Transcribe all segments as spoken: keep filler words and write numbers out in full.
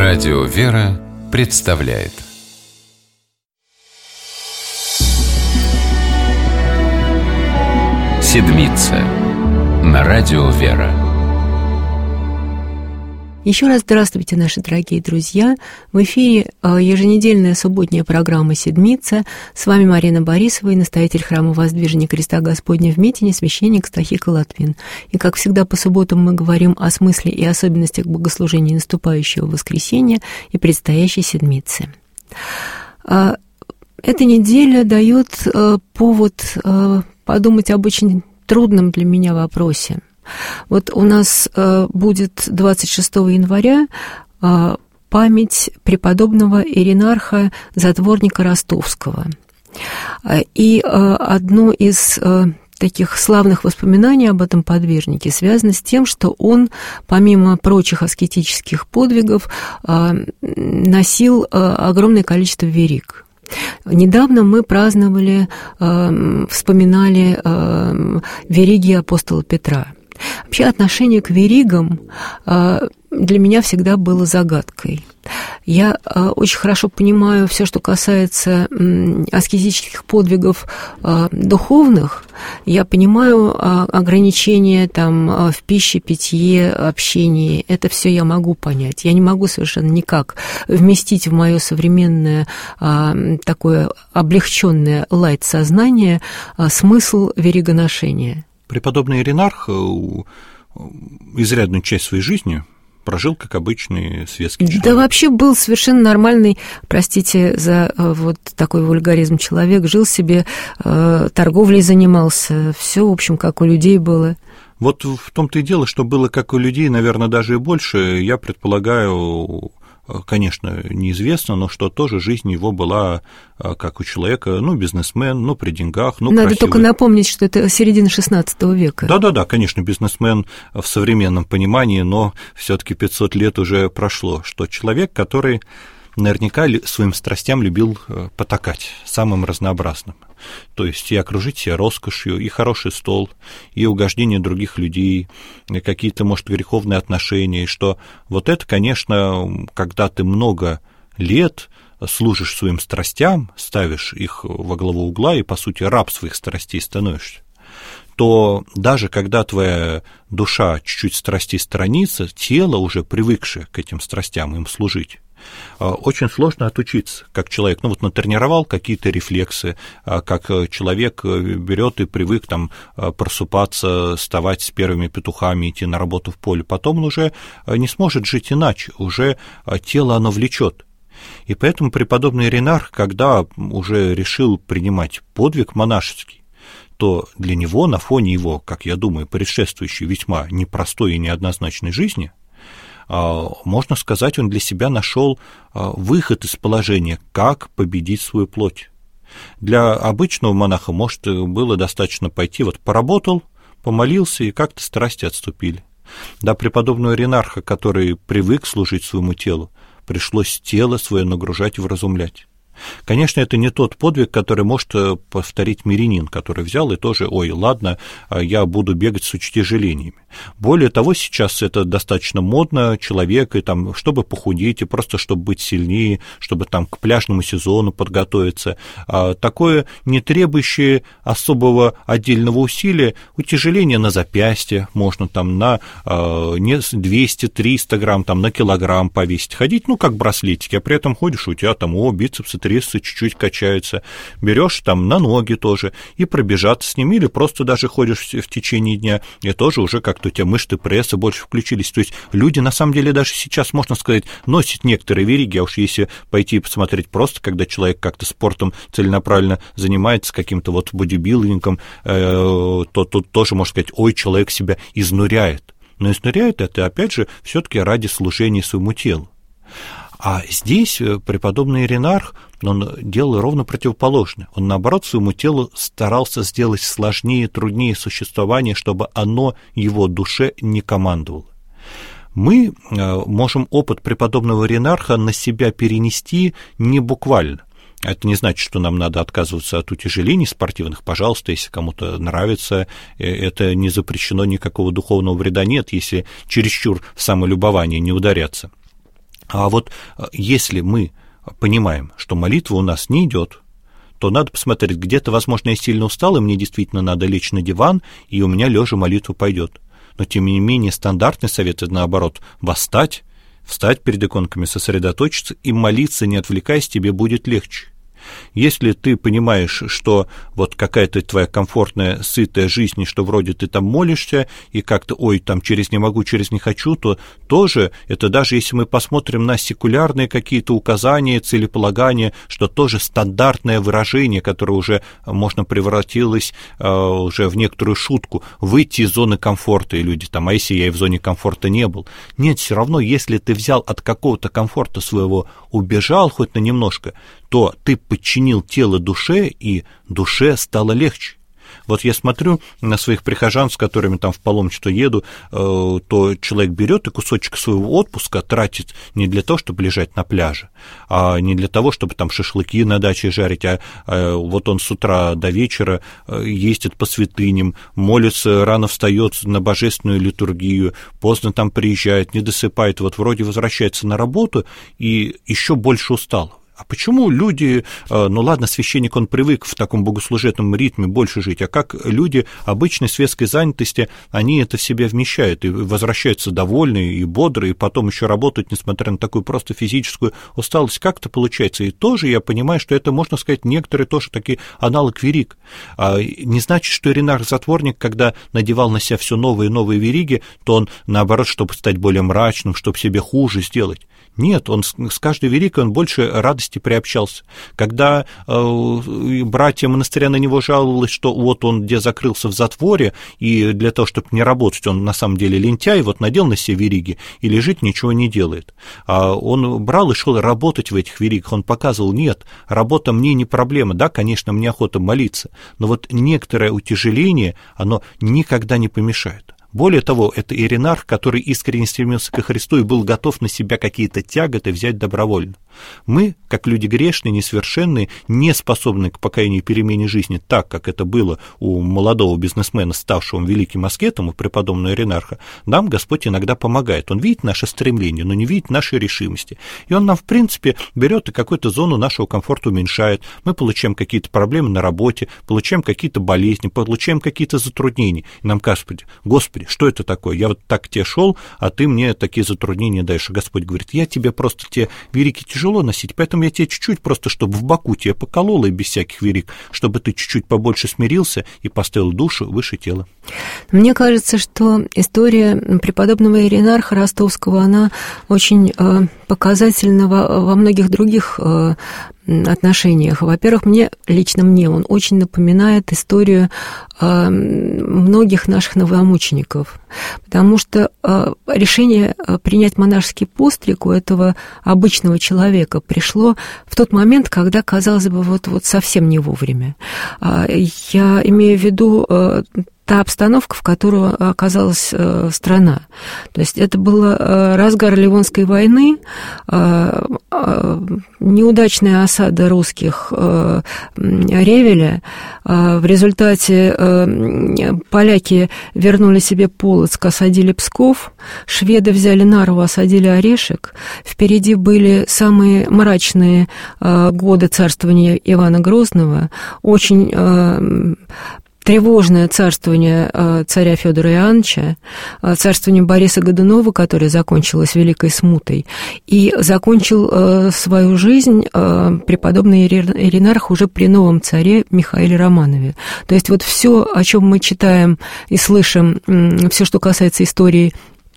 Радио «Вера» представляет Седмица на Радио «Вера». Еще раз здравствуйте, наши дорогие друзья. В эфире еженедельная субботняя программа «Седмица». С вами Марина Борисова и настоятель храма Воздвижения Креста Господня в Митине, священник Стахика Латвин. И, как всегда, по субботам мы говорим о смысле и особенностях богослужения наступающего воскресенья и предстоящей Седмицы. Эта неделя дает повод подумать об очень трудном для меня вопросе. Вот у нас э, будет двадцать шестого января э, память преподобного Иринарха Затворника Ростовского. И э, одно из э, таких славных воспоминаний об этом подвижнике связано с тем, что он, помимо прочих аскетических подвигов, э, носил э, огромное количество вериг. Недавно мы праздновали, э, вспоминали э, вериги апостола Петра. Вообще отношение к веригам для меня всегда было загадкой. Я очень хорошо понимаю все, что касается аскетических подвигов духовных. Я понимаю ограничения там, в пище, питье, общении. Это все я могу понять. Я не могу совершенно никак вместить в мое современное такое облегченное лайт-сознание смысл веригоношения. Преподобный Иринарх изрядную часть своей жизни прожил как обычный светский человек. Да вообще был совершенно нормальный, простите за вот такой вульгаризм, человек, жил себе, торговлей занимался, все, в общем, как у людей было. Вот в том-то и дело, что было как у людей, наверное, даже и больше, я предполагаю... Конечно, неизвестно, но что тоже жизнь его была, как у человека, ну, бизнесмен, ну, при деньгах, ну, Надо красивый. Только напомнить, что это середина шестнадцатого века. Да-да-да, конечно, бизнесмен в современном понимании, но все-таки пятьсот лет уже прошло, что человек, который наверняка своим страстям любил потакать, самым разнообразным. То есть и окружить себя роскошью, и хороший стол, и угождение других людей, и какие-то, может, греховные отношения, и что вот это, конечно, когда ты много лет служишь своим страстям, ставишь их во главу угла и, по сути, раб своих страстей становишься, то даже когда твоя душа чуть-чуть страстей сторонится, тело, уже привыкшее к этим страстям, им служить, очень сложно отучиться, как человек, ну вот натренировал какие-то рефлексы, как человек берет и привык там просыпаться, вставать с первыми петухами, идти на работу в поле, потом он уже не сможет жить иначе, уже тело оно влечет. И поэтому преподобный Иринарх, когда уже решил принимать подвиг монашеский, то для него на фоне его, как я думаю, предшествующей весьма непростой и неоднозначной жизни, можно сказать, он для себя нашел выход из положения, как победить свою плоть. Для обычного монаха, может, было достаточно пойти, вот поработал, помолился, и как-то страсти отступили. До преподобного Иринарха, который привык служить своему телу, пришлось тело свое нагружать и вразумлять. Конечно, это не тот подвиг, который может повторить мирянин, который взял и тоже, ой, ладно, я буду бегать с утяжелениями. Более того, сейчас это достаточно модно, человек, и там, чтобы похудеть, и просто чтобы быть сильнее, чтобы там к пляжному сезону подготовиться. Такое, не требующее особого отдельного усилия, утяжеление на запястье, можно там на двести-триста грамм, там на килограмм повесить, ходить, ну, как браслетики, а при этом ходишь, у тебя там, о, бицепсы, трясутся, чуть-чуть качаются, берешь там на ноги тоже и пробежаться с ними, или просто даже ходишь в течение дня, и тоже уже как-то у тебя мышцы пресса больше включились. То есть люди, на самом деле, даже сейчас, можно сказать, носят некоторые вериги, а уж если пойти и посмотреть просто, когда человек как-то спортом целенаправленно занимается, каким-то вот бодибилдингом, то тут тоже можно сказать, ой, человек себя изнуряет. Но изнуряет это, опять же, все-таки ради служения своему телу. А здесь преподобный Иринарх, он делал ровно противоположное. Он, наоборот, своему телу старался сделать сложнее, труднее существование, чтобы оно его душе не командовало. Мы можем опыт преподобного Иринарха на себя перенести не буквально. Это не значит, что нам надо отказываться от утяжелений спортивных. Пожалуйста, если кому-то нравится, это не запрещено, никакого духовного вреда нет, если чересчур в самолюбование не ударяться. А вот если мы понимаем, что молитва у нас не идет, то надо посмотреть, где-то, возможно, я сильно устал, и мне действительно надо лечь на диван, и у меня лежа молитва пойдет. Но, тем не менее, стандартный совет – это, наоборот, восстать, встать перед иконками, сосредоточиться и молиться, не отвлекаясь, тебе будет легче. Если ты понимаешь, что вот какая-то твоя комфортная, сытая жизнь, и что вроде ты там молишься, и как-то, ой, там через не могу, через не хочу, то тоже, это даже если мы посмотрим на секулярные какие-то указания, целеполагания, что тоже стандартное выражение, которое уже, можно, превратилось э, уже в некоторую шутку, выйти из зоны комфорта, и люди там, а если я и в зоне комфорта не был? Нет, все равно, если ты взял от какого-то комфорта своего, убежал хоть на немножко, то ты подчинил тело душе, и душе стало легче. Вот я смотрю на своих прихожан, с которыми там в паломничество еду, то человек берет и кусочек своего отпуска тратит не для того, чтобы лежать на пляже, а не для того, чтобы там шашлыки на даче жарить, а вот он с утра до вечера ездит по святыням, молится, рано встает на божественную литургию, поздно там приезжает, не досыпает, вот вроде возвращается на работу и еще больше устал. А почему люди, ну ладно, священник, он привык в таком богослужебном ритме больше жить, а как люди обычной светской занятости, они это в себя вмещают и возвращаются довольные и бодрые, и потом еще работают, несмотря на такую просто физическую усталость, как-то получается. И тоже я понимаю, что это, можно сказать, некоторые тоже такие аналог вериг. А не значит, что Иринарх-затворник, когда надевал на себя все новые и новые вериги, то он, наоборот, чтобы стать более мрачным, чтобы себе хуже сделать. Нет, он с каждой верикой он больше радости приобщался. Когда э, братья монастыря на него жаловались, что вот он где закрылся в затворе, и для того, чтобы не работать, он на самом деле лентяй, вот надел на себе вериги и лежит, ничего не делает. А он брал и шел работать в этих веригах, он показывал, нет, работа мне не проблема, да, конечно, мне охота молиться, но вот некоторое утяжеление, оно никогда не помешает. Более того, это Иринарх, который искренне стремился ко Христу и был готов на себя какие-то тяготы взять добровольно. Мы, как люди грешные, несовершенные, не способны к покаянию и перемене жизни так, как это было у молодого бизнесмена, ставшего великим аскетом, у преподобного Иринарха, нам Господь иногда помогает. Он видит наше стремление, но не видит нашей решимости. И Он нам, в принципе, берет и какую-то зону нашего комфорта уменьшает. Мы получаем какие-то проблемы на работе, получаем какие-то болезни, получаем какие-то затруднения. И нам кажется, Господи, что это такое? Я вот так к тебе шел, а ты мне такие затруднения даешь. А Господь говорит, я тебе просто, тебе верики тяжело носить, поэтому я тебе чуть-чуть просто, чтобы в боку тебе поколола и без всяких верик, чтобы ты чуть-чуть побольше смирился и поставил душу выше тела. Мне кажется, что история преподобного Иринарха Ростовского, она очень показательна во, во многих других отношениях. Во-первых, мне, лично мне, он очень напоминает историю э, многих наших новомучеников, потому что э, решение принять монашеский постриг у этого обычного человека пришло в тот момент, когда, казалось бы, вот, вот совсем не вовремя. Э, я имею в виду э, та обстановка, в которой оказалась э, страна. То есть это был э, разгар Ливонской войны, э, э, неудачная осада русских э, Ревеля. Э, в результате э, поляки вернули себе Полоцк, осадили Псков, шведы взяли Нарву, осадили Орешек. Впереди были самые мрачные э, годы царствования Ивана Грозного, очень э, тревожное царствование царя Федора Иоанновича, царствование Бориса Годунова, которое закончилось Великой Смутой, и закончил свою жизнь преподобный Иринарх уже при новом царе Михаиле Романове. То есть вот все, о чем мы читаем и слышим, все, что касается истории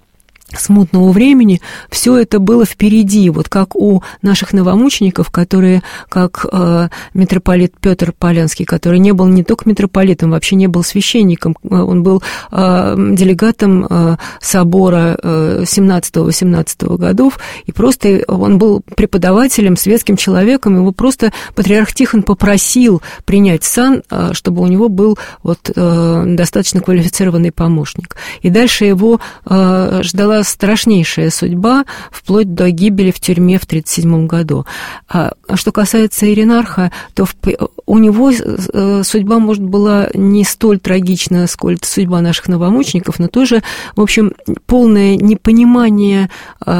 смутного времени, все это было впереди, вот как у наших новомучеников, которые, как э, митрополит Петр Полянский, который не был не только митрополитом, вообще не был священником, он был э, делегатом э, собора э, семнадцатого-восемнадцатого годов, и просто он был преподавателем, светским человеком, его просто патриарх Тихон попросил принять сан, э, чтобы у него был вот, э, достаточно квалифицированный помощник. И дальше его э, ждала была страшнейшая судьба, вплоть до гибели в тюрьме в тридцать седьмом году. А что касается Иринарха, то в, у него судьба, может, была не столь трагична, сколь судьба наших новомучеников, но тоже, в общем, полное непонимание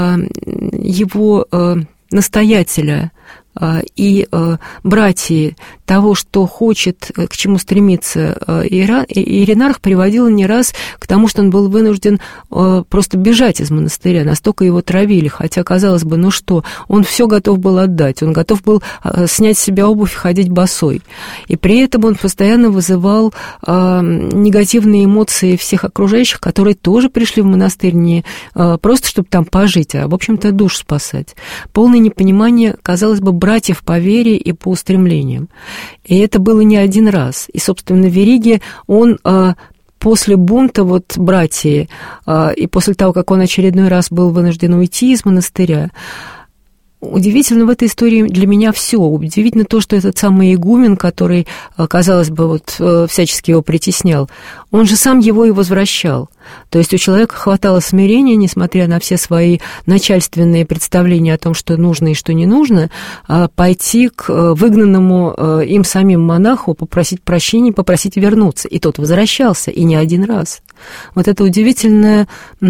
его настоятеля и братьи того, что хочет, к чему стремится Иринарх, приводило не раз к тому, что он был вынужден просто бежать из монастыря, настолько его травили, хотя, казалось бы, ну что, он все готов был отдать, он готов был снять с себя обувь и ходить босой, и при этом он постоянно вызывал негативные эмоции всех окружающих, которые тоже пришли в монастырь не просто, чтобы там пожить, а, в общем-то, душ спасать. Полное непонимание, казалось бы, братьев по вере и по устремлениям. И это было не один раз. И, собственно, Вериги, он после бунта вот братьев, и после того, как он очередной раз был вынужден уйти из монастыря, удивительно в этой истории для меня все. Удивительно то, что этот самый игумен, который, казалось бы, вот всячески его притеснял, он же сам его и возвращал. То есть у человека хватало смирения, несмотря на все свои начальственные представления о том, что нужно и что не нужно, пойти к выгнанному им самим монаху, попросить прощения, попросить вернуться. И тот возвращался, и не один раз. Вот это удивительная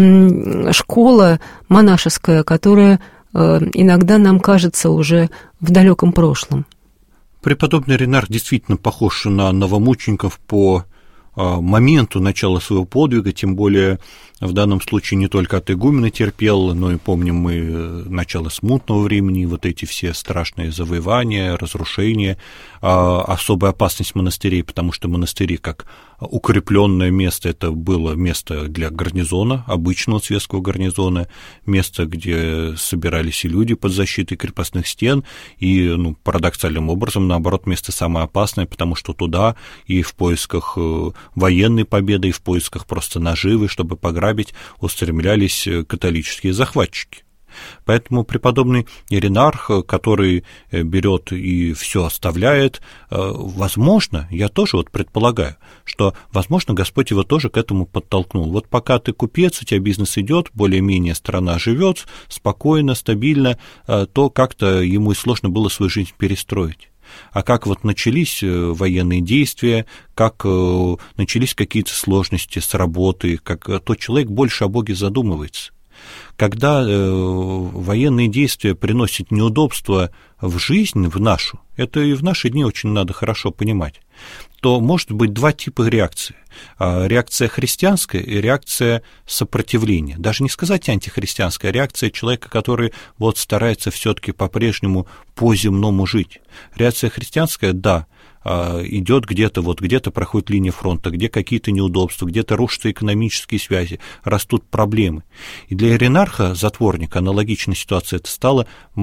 школа монашеская, которая иногда нам кажется уже в далеком прошлом. Преподобный Иринарх действительно похож на новомучеников по моменту начала своего подвига, тем более в данном случае не только от игумена терпел, но и помним мы начало смутного времени, вот эти все страшные завоевания, разрушения, особая опасность монастырей, потому что монастыри как укрепленное место, это было место для гарнизона, обычного светского гарнизона, место, где собирались и люди под защитой крепостных стен, и, ну, парадоксальным образом, наоборот, место самое опасное, потому что туда и в поисках военной победы, и в поисках просто наживы, чтобы пограбить, устремлялись католические захватчики. Поэтому преподобный Иринарх, который берет и все оставляет, возможно, я тоже вот предполагаю, что, возможно, Господь его тоже к этому подтолкнул. Вот пока ты купец, у тебя бизнес идет, более-менее страна живет спокойно, стабильно, то как-то ему и сложно было свою жизнь перестроить. А как вот начались военные действия, как начались какие-то сложности с работой, как тот человек больше о Боге задумывается. Когда военные действия приносят неудобства в жизнь, в нашу, это и в наши дни очень надо хорошо понимать, то может быть два типа реакции. Реакция христианская и реакция сопротивления. Даже не сказать антихристианская, а реакция человека, который вот старается все-таки по-прежнему по-земному жить. Реакция христианская, да, идет где-то, вот где-то проходит линия фронта, где какие-то неудобства, где-то рушатся экономические связи, растут проблемы. И для Иринарха, затворника, аналогичная ситуация, это стало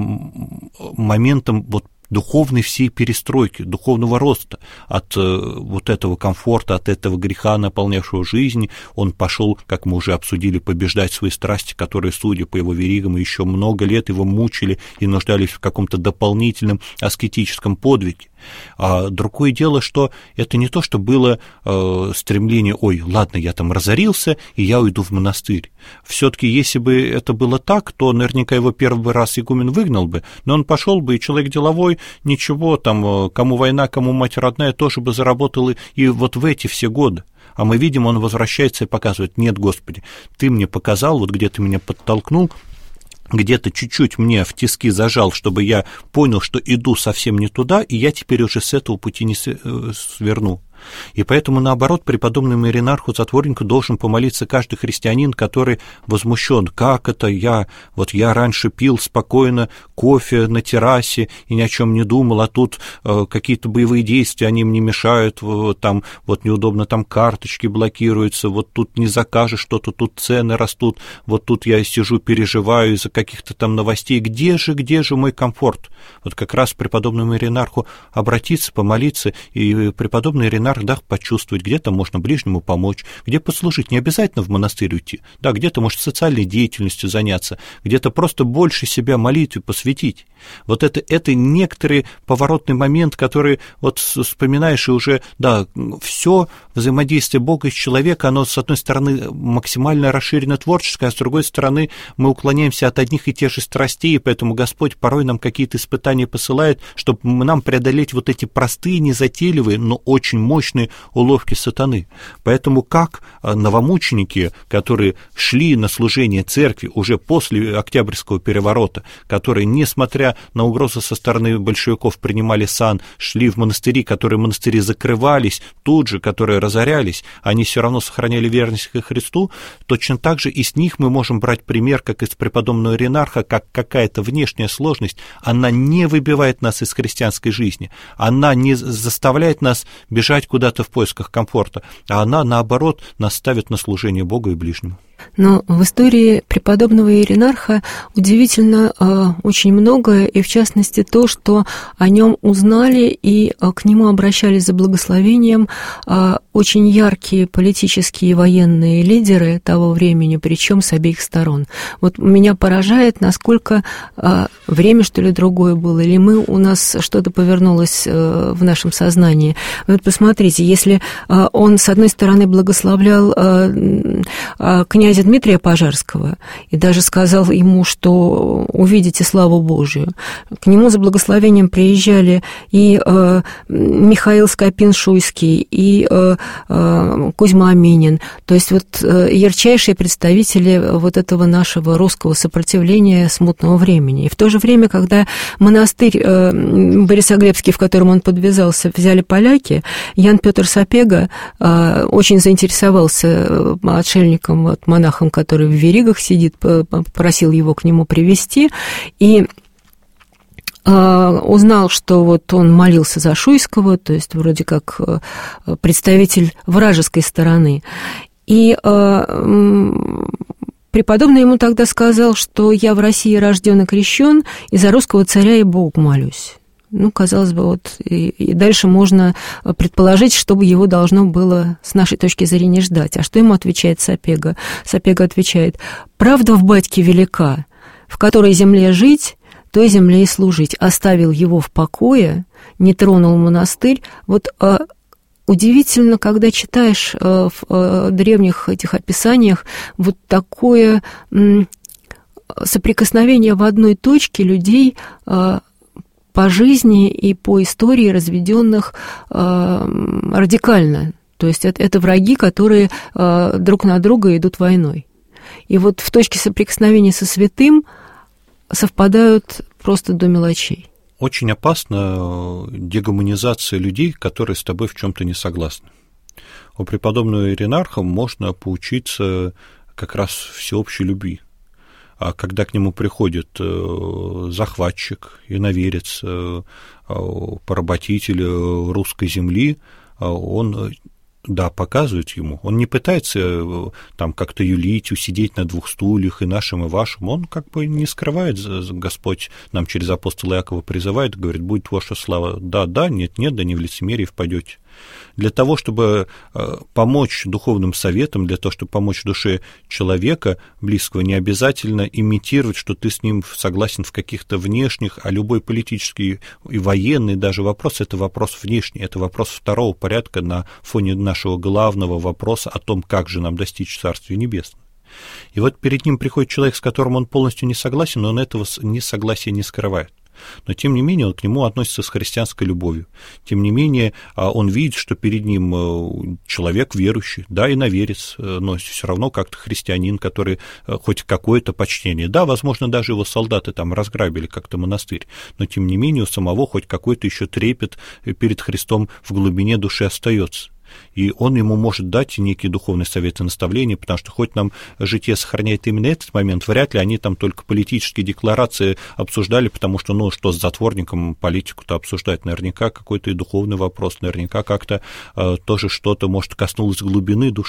моментом вот духовной всей перестройки, духовного роста. От э, вот этого комфорта, от этого греха, наполнявшего жизнь, он пошел, как мы уже обсудили, побеждать свои страсти, которые, судя по его веригам, еще много лет его мучили и нуждались в каком-то дополнительном аскетическом подвиге. А другое дело, что это не то, что было э, стремление, ой, ладно, я там разорился, и я уйду в монастырь. Все-таки, если бы это было так, то наверняка его первый раз игумен выгнал бы, но он пошел бы, и человек деловой, ничего, там, кому война, кому мать родная, тоже бы заработал и, и вот в эти все годы. А мы видим, он возвращается и показывает, нет, Господи, ты мне показал, вот где ты меня подтолкнул, где-то чуть-чуть мне в тиски зажал, чтобы я понял, что иду совсем не туда, и я теперь уже с этого пути не сверну. И поэтому, наоборот, преподобному Иринарху затворнику должен помолиться каждый христианин, который возмущен, как это я, вот я раньше пил спокойно кофе на террасе и ни о чем не думал, а тут э, какие-то боевые действия, они мне мешают, вот, там вот неудобно, там карточки блокируются, вот тут не закажешь что-то, тут цены растут, вот тут я сижу, переживаю из-за каких-то там новостей, где же, где же мой комфорт? Вот как раз преподобному Иринарху обратиться, помолиться, и преподобный Иринарх иногда почувствовать, где-то можно ближнему помочь, где послужить, не обязательно в монастырь уйти, да, где-то, может, социальной деятельностью заняться, где-то просто больше себя молитве посвятить. Вот это, это некоторый поворотный момент, который вот вспоминаешь, и уже, да, все взаимодействие Бога и человека, оно, с одной стороны, максимально расширено творческое, а с другой стороны, мы уклоняемся от одних и тех же страстей, и поэтому Господь порой нам какие-то испытания посылает, чтобы нам преодолеть вот эти простые, незатейливые, но очень мощные уловки сатаны. Поэтому как новомученики, которые шли на служение церкви уже после Октябрьского переворота, которые, несмотря на угрозы со стороны большевиков, принимали сан, шли в монастыри, которые монастыри закрывались, тут же, которые разорялись, они все равно сохраняли верность ко Христу, точно так же и с них мы можем брать пример, как из преподобного Иринарха, как какая-то внешняя сложность, она не выбивает нас из христианской жизни, она не заставляет нас бежать куда-то в поисках комфорта, а она, наоборот, нас ставит на служение Богу и ближнему. Но в истории преподобного Иринарха удивительно э, очень многое, и в частности то, что о нем узнали и э, к нему обращались за благословением э, очень яркие политические и военные лидеры того времени, причем с обеих сторон. Вот меня поражает, насколько э, время, что ли, другое было, или мы, у нас что-то повернулось э, в нашем сознании. Вот посмотрите, если э, он, с одной стороны, благословлял э, э, князя князя Дмитрия Пожарского и даже сказал ему, что увидите славу Божию. К нему за благословением приезжали и э, Михаил Скопин-Шуйский, и э, э, Кузьма Минин, то есть вот э, ярчайшие представители вот этого нашего русского сопротивления смутного времени. И в то же время, когда монастырь э, Борисоглебский, в котором он подвязался, взяли поляки, Ян Петр Сапега э, очень заинтересовался отшельником, вот, монахом, который в веригах сидит, попросил его к нему привести, и узнал, что вот он молился за Шуйского, то есть вроде как представитель вражеской стороны. И преподобный ему тогда сказал, что я в России рожден и крещен, и за русского царя и Богу молюсь. Ну, казалось бы, вот и, и дальше можно предположить, что бы его должно было с нашей точки зрения ждать. А что ему отвечает Сапега? Сапега отвечает: «Правда в батьке велика, в которой земле жить, той земле и служить. Оставил его в покое, не тронул монастырь». Вот а, удивительно, когда читаешь а, в а, древних этих описаниях вот такое м, соприкосновение в одной точке людей а, по жизни и по истории разведенных э, радикально. То есть это, это враги, которые э, друг на друга идут войной. И вот в точке соприкосновения со святым совпадают просто до мелочей. Очень опасна дегуманизация людей, которые с тобой в чем-то не согласны. У преподобного Иринарха можно поучиться как раз всеобщей любви. А когда к нему приходит захватчик, иноверец, поработитель русской земли, он, да, показывает ему, он не пытается там как-то юлить, усидеть на двух стульях, и нашим, и вашим, он как бы не скрывает, Господь нам через апостола Иакова призывает, говорит: будет ваша слава, да, да, нет, нет, да не в лицемерие впадете. Для того, чтобы помочь духовным советам, для того, чтобы помочь душе человека близкого, не обязательно имитировать, что ты с ним согласен в каких-то внешних, а любой политический и военный даже вопрос – это вопрос внешний, это вопрос второго порядка на фоне нашего главного вопроса о том, как же нам достичь Царствия Небесного. И вот перед ним приходит человек, с которым он полностью не согласен, но он этого несогласия не скрывает. Но, тем не менее, он к нему относится с христианской любовью. Тем не менее, он видит, что перед ним человек верующий, да, иноверец, но все равно как-то христианин, который хоть какое-то почтение. Да, возможно, даже его солдаты там разграбили как-то монастырь, но, тем не менее, у самого хоть какой-то еще трепет перед Христом в глубине души остается. И он ему может дать некие духовные советы, наставления, потому что хоть нам житие сохраняет именно этот момент, вряд ли они там только политические декларации обсуждали, потому что, ну, что с затворником политику-то обсуждать, наверняка какой-то и духовный вопрос, наверняка как-то э, тоже что-то, может, коснулось глубины души.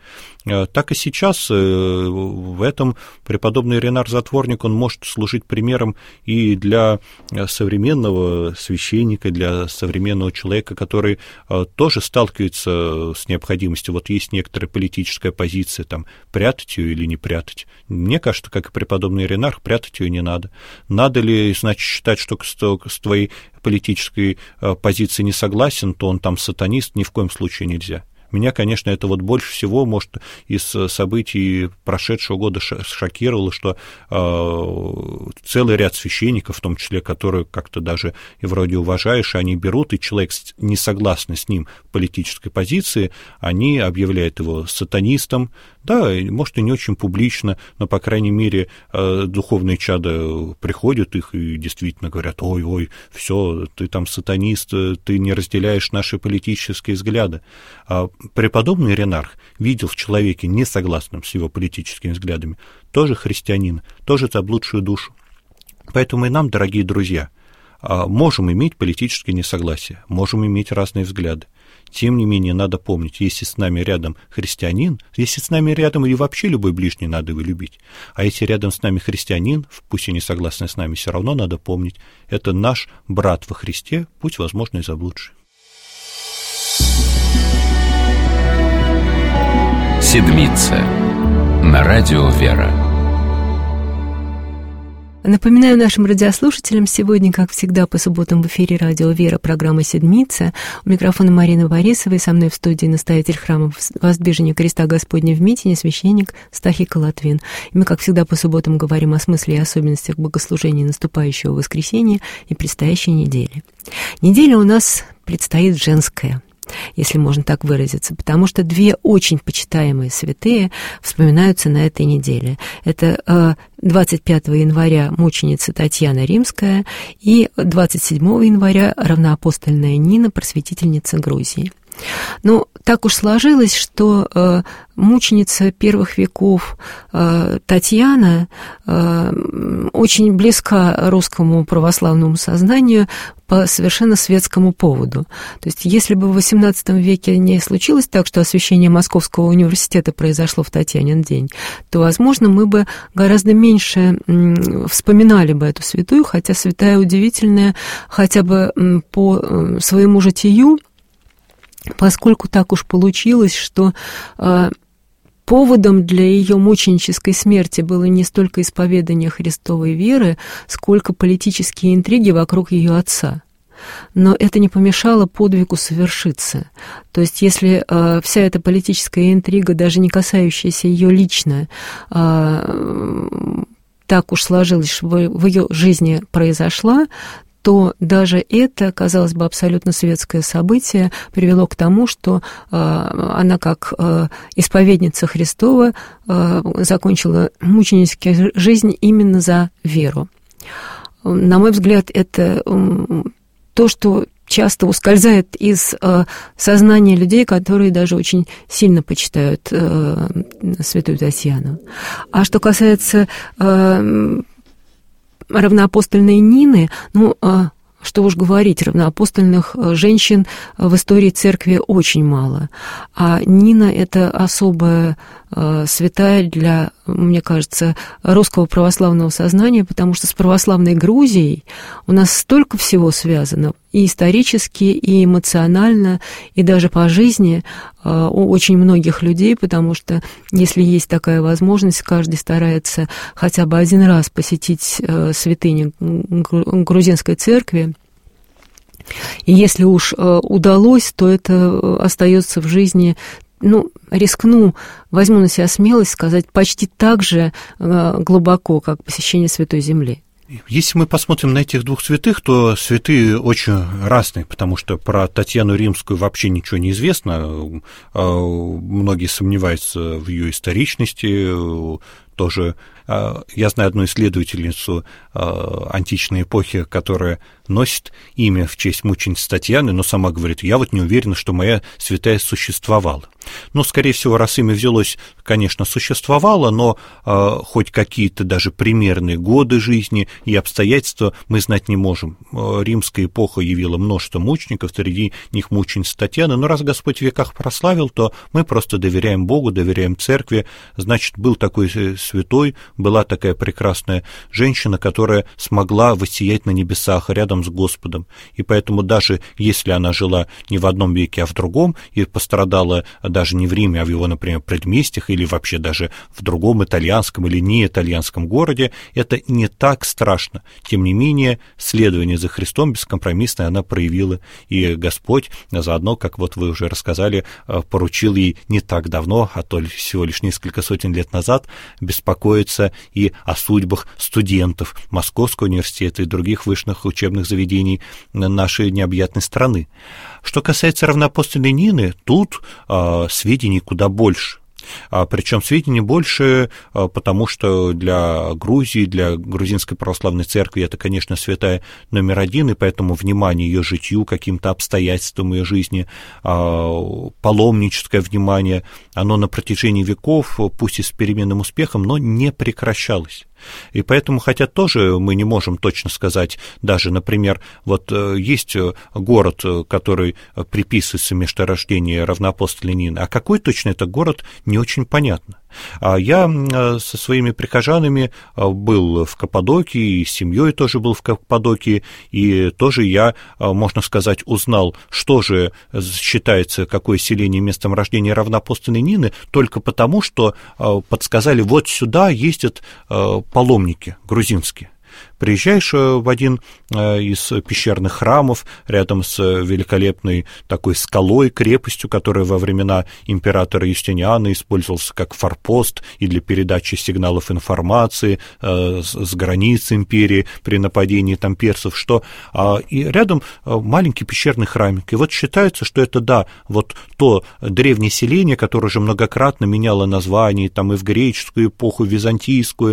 Так и сейчас в этом преподобный Ренар Затворник, он может служить примером и для современного священника, для современного человека, который тоже сталкивается с необходимостью. Вот есть некоторая политическая позиция, там, прятать ее или не прятать. Мне кажется, как и преподобный Ренар, прятать ее не надо. Надо ли, значит, считать, что с твоей политической позицией не согласен, то он там сатанист, ни в коем случае нельзя. Меня, конечно, это вот больше всего, может, из событий прошедшего года шокировало, что э, целый ряд священников, в том числе, которые как-то даже и вроде уважаешь, они берут, и человек, не согласный с ним в политической позиции, они объявляют его сатанистом, да, может, и не очень публично, но, по крайней мере, э, духовные чада приходят их и действительно говорят: ой-ой, все, ты там сатанист, ты не разделяешь наши политические взгляды. А преподобный Ренарх видел в человеке, не согласном с его политическими взглядами, тоже христианина, тоже заблудшую душу. Поэтому и нам, дорогие друзья, можем иметь политические несогласия, можем иметь разные взгляды. Тем не менее, надо помнить, если с нами рядом христианин, если с нами рядом и вообще любой ближний, надо его любить. А если рядом с нами христианин, пусть и не согласный с нами, все равно надо помнить, это наш брат во Христе, пусть, возможно, и заблудший. Седмица на радио «Вера». Напоминаю нашим радиослушателям, сегодня, как всегда, по субботам в эфире радио «Вера» программа «Седмица». У микрофона Марина Борисова, и со мной в студии настоятель храма Воздвижения Креста Господня в Митине, священник Стахий Колотвин. И мы, как всегда, по субботам говорим о смысле и особенностях богослужения наступающего воскресенья и предстоящей недели. Неделя у нас предстоит женская, если можно так выразиться, потому что две очень почитаемые святые вспоминаются на этой неделе. Это двадцать пятого января мученица Татьяна Римская и двадцать седьмого января равноапостольная Нина, просветительница Грузии. Ну, так уж сложилось, что э, мученица первых веков э, Татьяна э, очень близка русскому православному сознанию по совершенно светскому поводу. То есть, если бы в восемнадцатом веке не случилось так, что освящение Московского университета произошло в Татьянин день, то, возможно, мы бы гораздо меньше м, вспоминали бы эту святую, хотя святая удивительная хотя бы м, по м, своему житию, поскольку так уж получилось, что э, поводом для ее мученической смерти было не столько исповедание Христовой веры, сколько политические интриги вокруг ее отца. Но это не помешало подвигу совершиться. То есть, если э, вся эта политическая интрига, даже не касающаяся ее лично, э, так уж сложилось, что в ее жизни произошла, то даже это, казалось бы, абсолютно светское событие привело к тому, что э, она, как э, исповедница Христова, э, закончила мученическую жизнь именно за веру. На мой взгляд, это э, то, что часто ускользает из э, сознания людей, которые даже очень сильно почитают э, святую Татьяну. А что касается э, равноапостольной Нины, ну, что уж говорить, равноапостольных женщин в истории церкви очень мало. А Нина — это особая святая для, мне кажется, русского православного сознания, потому что с православной Грузией у нас столько всего связано, и исторически, и эмоционально, и даже по жизни у очень многих людей, потому что, если есть такая возможность, каждый старается хотя бы один раз посетить святыни грузинской церкви. И если уж удалось, то это остается в жизни, ну, рискну, возьму на себя смелость сказать, почти так же глубоко, как посещение Святой Земли. Если мы посмотрим на этих двух святых, то святые очень разные, потому что про Татьяну Римскую вообще ничего не известно. Многие сомневаются в ее историчности, тоже Я знаю одну исследовательницу античной эпохи, которая носит имя в честь мученицы Татьяны, но сама говорит: я вот не уверена, что моя святая существовала. Ну, скорее всего, раз имя взялось, конечно, существовало, но э, хоть какие-то даже примерные годы жизни и обстоятельства мы знать не можем. Римская эпоха явила множество мучеников, среди них мученица Татьяна, но раз Господь в веках прославил, то мы просто доверяем Богу, доверяем Церкви. Значит, был такой святой, была такая прекрасная женщина, которая смогла воссиять на небесах рядом с Господом. И поэтому даже если она жила не в одном веке, а в другом, и пострадала даже не в Риме, а в его, например, предместьях, или вообще даже в другом итальянском или не итальянском городе, это не так страшно. Тем не менее, следование за Христом бескомпромиссное она проявила, и Господь заодно, как вот вы уже рассказали, поручил ей не так давно, а то всего лишь несколько сотен лет назад, беспокоиться и о судьбах студентов Московского университета и других высших учебных заведений нашей необъятной страны. Что касается равноапостольной Нины, тут э, сведений куда больше. А, причем сведений больше, а, потому что для Грузии, для грузинской православной церкви это, конечно, святая номер один, и поэтому внимание ее житию, каким-то обстоятельствам ее жизни, а, паломническое внимание, оно на протяжении веков, пусть и с переменным успехом, но не прекращалось. И поэтому, хотя тоже мы не можем точно сказать, даже, например, вот есть город, который приписывается месторождению равноапостольной Нины, а какой точно это город, не очень понятно. Я со своими прихожанами был в Каппадокии, и с семьей тоже был в Каппадокии, и тоже я, можно сказать, узнал, что же считается, какое селение местом рождения равноапостольной Нины, только потому, что подсказали, вот сюда ездят паломники грузинские. Приезжаешь в один из пещерных храмов рядом с великолепной такой скалой, крепостью, которая во времена императора Юстиниана использовался как форпост и для передачи сигналов информации с границ империи при нападении там персов, что и рядом маленький пещерный храмик. И вот считается, что это, да, вот то древнее селение, которое уже многократно меняло название там и в греческую эпоху, в византийскую,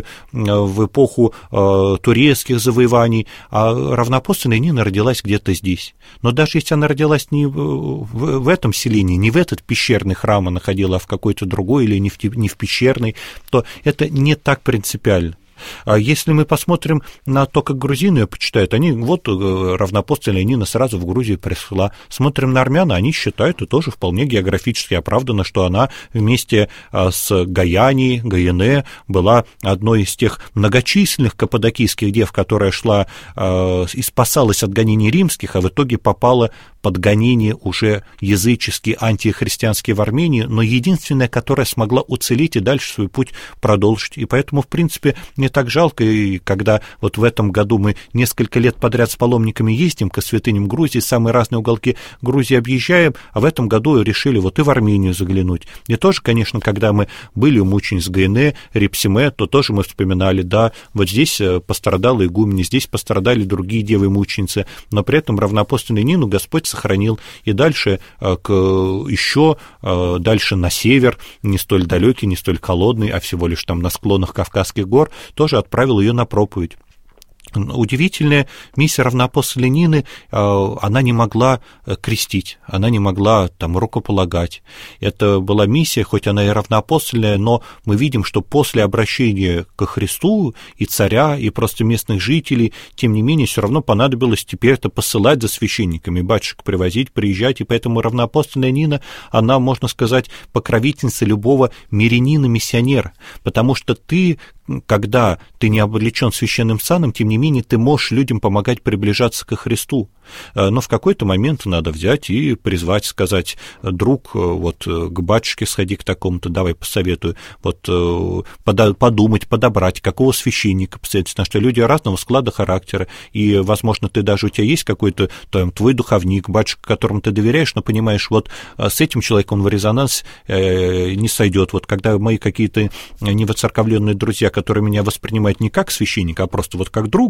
в эпоху турецкую, завоеваний, а равноапостольная Нина родилась где-то здесь. Но даже если она родилась не в, в этом селении, не в этот пещерный храм, а находила, а в какой-то другой или не в, не в пещерный, то это не так принципиально. А если мы посмотрим на то, как грузины ее почитают, они, вот равноапостольная Нина сразу в Грузию пришла. Смотрим на армян, они считают, и тоже вполне географически оправдано, что она вместе с Гаяни, Гаяне, была одной из тех многочисленных каппадокийских дев, которая шла и спасалась от гонений римских, а в итоге попала под гонения уже языческие, антихристианские в Армении, но единственная, которая смогла уцелеть и дальше свой путь продолжить. И поэтому, в принципе, мне так жалко, и когда вот в этом году мы несколько лет подряд с паломниками ездим к святыням Грузии, самые разные уголки Грузии объезжаем, а в этом году решили вот и в Армению заглянуть. И тоже, конечно, когда мы были у мучениц Гаяне, Репсиме, то тоже мы вспоминали, да, вот здесь пострадала игуменя, здесь пострадали другие девы-мученицы, но при этом равноапостольную Нину Господь сохранил, и дальше к, еще дальше на север, не столь далекий, не столь холодный, а всего лишь там на склонах Кавказских гор, тоже отправил ее на проповедь. Удивительная миссия равноапостольной Нины, она не могла крестить, она не могла там рукополагать. Это была миссия, хоть она и равноапостольная, но мы видим, что после обращения ко Христу и царя, и просто местных жителей, тем не менее, все равно понадобилось теперь это посылать за священниками, батюшек привозить, приезжать, и поэтому равноапостольная Нина, она, можно сказать, покровительница любого мирянина-миссионера, потому что ты, когда ты не облечен священным саном, тем не менее, ты можешь людям помогать приближаться ко Христу. Но в какой-то момент надо взять и призвать, сказать: друг, вот к батюшке сходи к такому-то, давай посоветую, вот подумать, подобрать, какого священника посоветовать, потому что люди разного склада характера, и, возможно, ты даже, у тебя есть какой-то там твой духовник, батюшка, которому ты доверяешь, но понимаешь, вот с этим человеком в резонанс не сойдет. Вот когда мои какие-то невоцерковленные друзья, которые меня воспринимают не как священника, а просто вот как друга,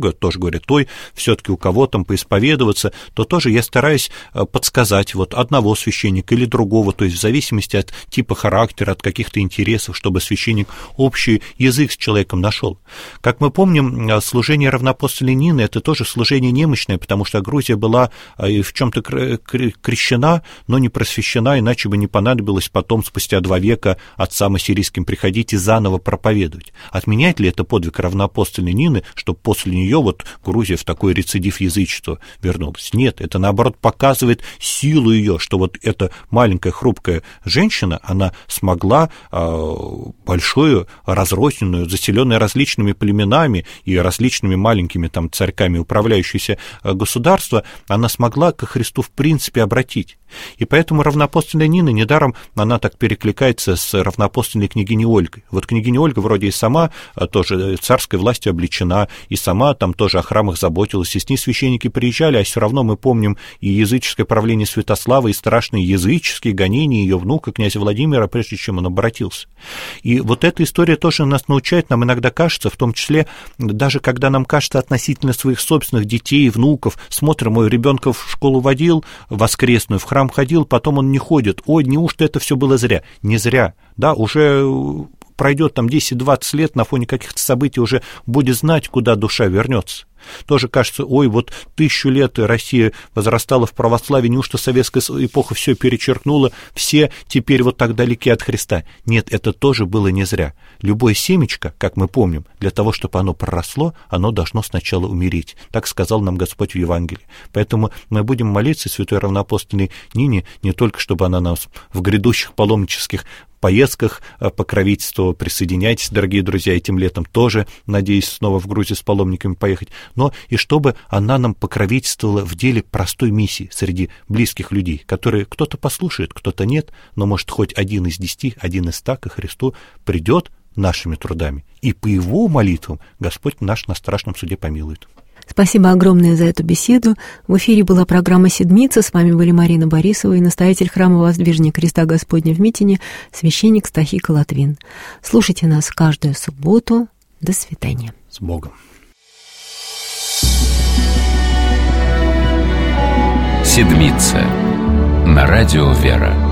много, тоже говорят, ой, все-таки у кого там поисповедоваться, то тоже я стараюсь подсказать вот одного священника или другого, то есть в зависимости от типа характера, от каких-то интересов, чтобы священник общий язык с человеком нашел. Как мы помним, служение равноапостольной Нины – это тоже служение немощное, потому что Грузия была в чем-то крещена, но не просвещена, иначе бы не понадобилось потом, спустя два века, отцам ассирийским приходить и заново проповедовать. Отменяет ли это подвиг равноапостольной Нины, чтобы после нее вот Грузия в такой рецидив язычества вернулась? Нет, это наоборот показывает силу ее, что вот эта маленькая хрупкая женщина, она смогла э, большую, разрозненную, заселенную различными племенами и различными маленькими там царьками управляющееся государство, она смогла ко Христу в принципе обратить. И поэтому равноапостольная Нина, недаром она так перекликается с равноапостольной княгиней Ольгой. Вот княгиня Ольга вроде и сама тоже царской властью облечена, и сама там тоже о храмах заботилась, и с ней священники приезжали, а все равно мы помним и языческое правление Святослава, и страшные языческие гонения ее внука, князя Владимира, прежде чем он обратился. И вот эта история тоже нас научает, нам иногда кажется, в том числе, даже когда нам кажется относительно своих собственных детей, внуков, смотрим, мой ребенка в школу водил, воскресную, в храм ходил, потом он не ходит. Ой, неужто это все было зря? Не зря. Да, уже пройдет там десять-двадцать лет, на фоне каких-то событий уже будет знать, куда душа вернется. Тоже кажется, ой, вот тысячу лет Россия возрастала в православии, неужто советская эпоха все перечеркнула, все теперь вот так далеки от Христа. Нет, это тоже было не зря. Любое семечко, как мы помним, для того, чтобы оно проросло, оно должно сначала умереть. Так сказал нам Господь в Евангелии. Поэтому мы будем молиться святой равноапостольной Нине не только, чтобы она нас в грядущих паломнических поездках покровительствовала. Присоединяйтесь, дорогие друзья, этим летом тоже, надеюсь, снова в Грузию с паломниками поехать, но и чтобы она нам покровительствовала в деле простой миссии среди близких людей, которые кто-то послушает, кто-то нет, но, может, хоть один из десяти, один из ста ко Христу придет нашими трудами, и по его молитвам Господь наш на страшном суде помилует. Спасибо огромное за эту беседу. В эфире была программа «Седмица». С вами были Марина Борисова и настоятель храма Воздвижения Креста Господня в Митине, священник Стахика Латвин. Слушайте нас каждую субботу. До свидания. С Богом. «Седмица» на радио «Вера».